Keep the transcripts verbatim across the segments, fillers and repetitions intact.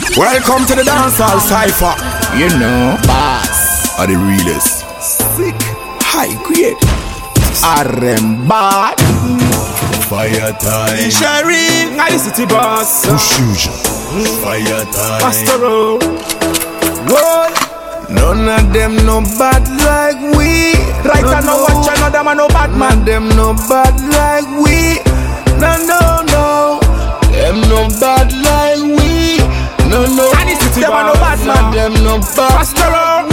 Welcome to the dancehall cypher. You know, Bass are the realest. Sick, high grade, R M bad. Fire time. Sherry, I the city boss. Fusion. Fire time. Pastoral. Whoa. None of them no bad like we. Right no, I know watch another man no bad man. Them no bad like we. No no no. Them no bad like we. No no. And the city them no bad man. Them no bad. Pastoral.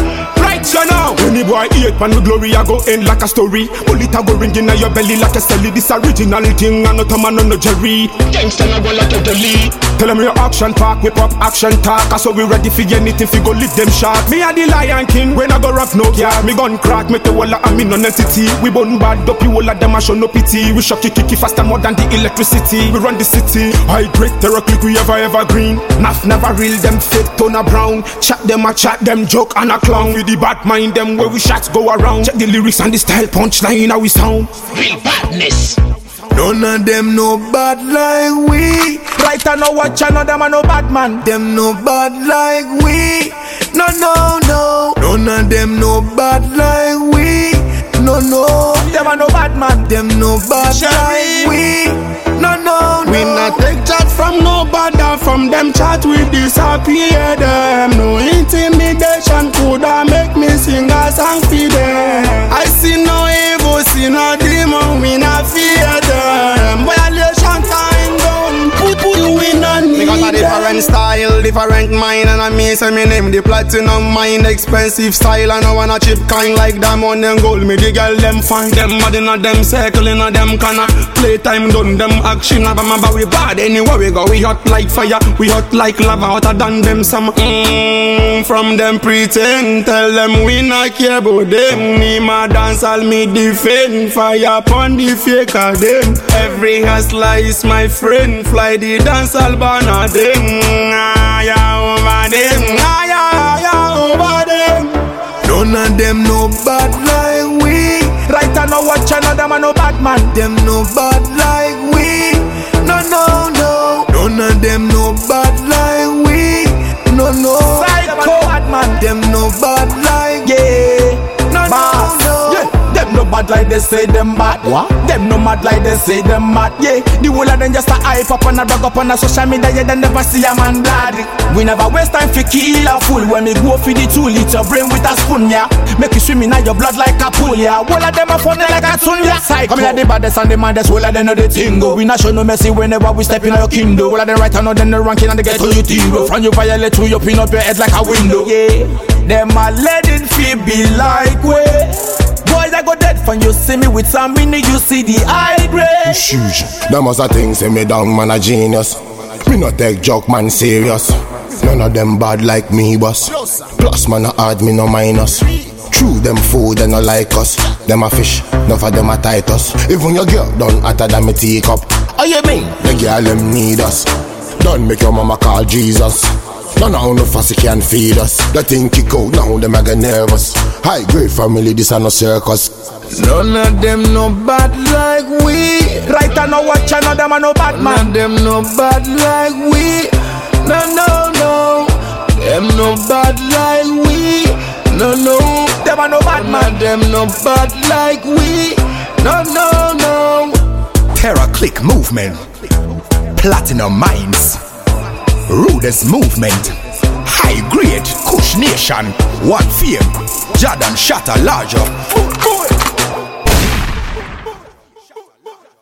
You know, when the boy eat pan with glory, I go end like a story. Only it a go ring in your belly like a celly. This original thing, and not a man on no Jerry. Gangsta na go like a deli. Tell them your action park, whip up action talk. So we ready for anything, fi go live them shot. Me a the Lion King, when I go rap no yeah. Me gun crack, make the walla a me non entity. We bun bad up, you all of them a show no pity. We shock kick kick faster more than the electricity. We run the city, high grade terror click we ever ever green. Math never real, them fake tone a brown. Chat them a chat, them joke and a clown. With the bad mind them where we shots go around. Check the lyrics and the style punchline how we sound. Real badness. None of them no bad like we. Right I know watch another man no bad man. Them no bad like we. No no no. None of them no bad like we. No no. Them are no bad man. Them no bad like we. No no no. We not take chat from no bad and from them chat we disappear them. No intimidation coulda make me sing a song for them. I see no evil, see no demon, we not fear them. Violation time down, put you in a need. Because a different style, different mind, and I mean say me name the platinum mind, expensive style, and I wanna cheap kind like diamond and gold. Me the girl them find them mad inna them circle inna them corner. Playtime done, them action up my we bad anywhere we go. We hot like fire, we hot like lava, hotter than them some. Mm, from them pretend, tell them we not care about them. Me my dance all me defend, fire upon the fake of them. Every hustler is my friend, fly the dance all banner them. Ah yeah over them, ah yeah yeah over them. None of them no bad like we. Right I know watch another man no bad man. Them no bad like we. No no no. None of them no bad like we. No no. Psycho bad man. Them no bad like yeah. No no no. Yeah. Them no bad like they say them bad. What? Them no mad like they say them mad. Yeah. The whole of them just a hype up and a brag up on a social media. Yeah, they never see a man blood. We never waste time for kill a fool. When we go for the two liter brain with a spoon, yeah. Make you swim in your blood like a pool, yeah. All of them are funny like a tune, yeah. Psycho. Come here the baddest and the maddest. All of them know the tingo. We not show no mercy whenever we step in your kingdom. All of them right and all them the ranking and they get to you zero. From you violate to you pin up your head like a window. Yeah. Them a let it feel be like way. Boys I go dead when you see me with some mini. You see the high grade. Fusion. Them was a thing say me down man a genius. Me not take joke man serious. None of them bad like me boss. Plus man a hard me no minus. True them food they no like us. Them a fish, none of them a Titus. Even your girl done hotter than me teacup. Oh you mean? The girl them need us. Don't make your mama call Jesus. None of no fussy can feed us. The thing kick out now them a get nervous. High grade family this a no circus. None of them no bad like we. Right I know watch another man no bad man. None of them no bad like we. No no no. Them no bad like we. No no. Them are no bad man. Them no bad like we. No no no. Terror click movement. Platinum minds. Rudest movement. High grade Kush Nation. One fame. Jordan Shatter larger.